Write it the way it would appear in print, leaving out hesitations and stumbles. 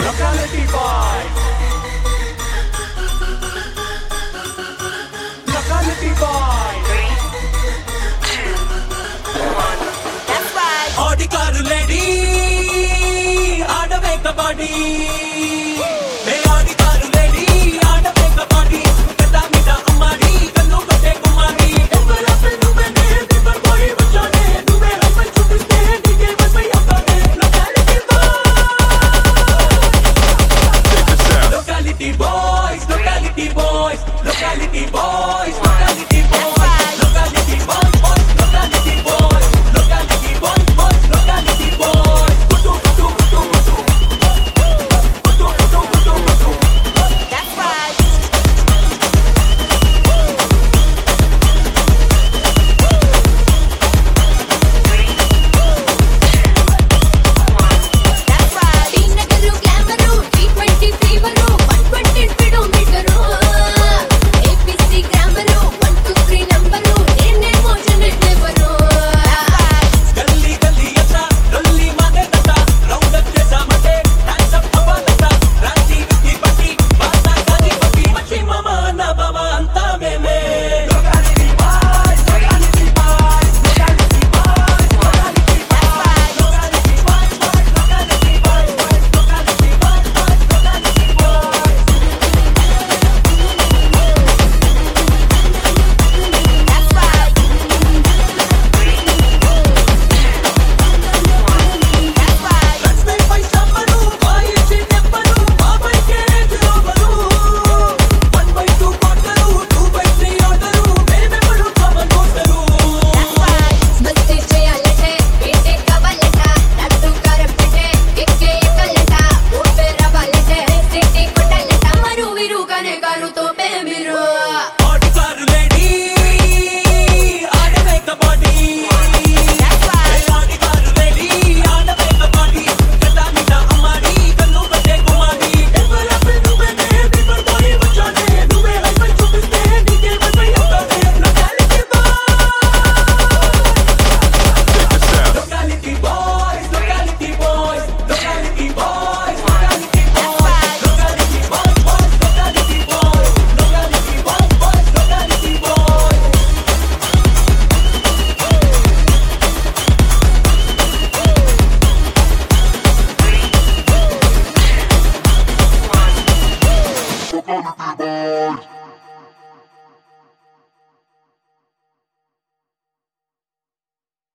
Locality boy. Locality boy. 3, 2, 1. That's right. Audi car lady, aadave kabadi. Hey Audi car lady, aadave kabadi. Kata mida amari, kannu kote kumari. Evara pe nuvene, divar boy bachane. Nuve hamai chutiste, DJ vasai apane. Locality boys. Locality boys, locality boys, locality boys.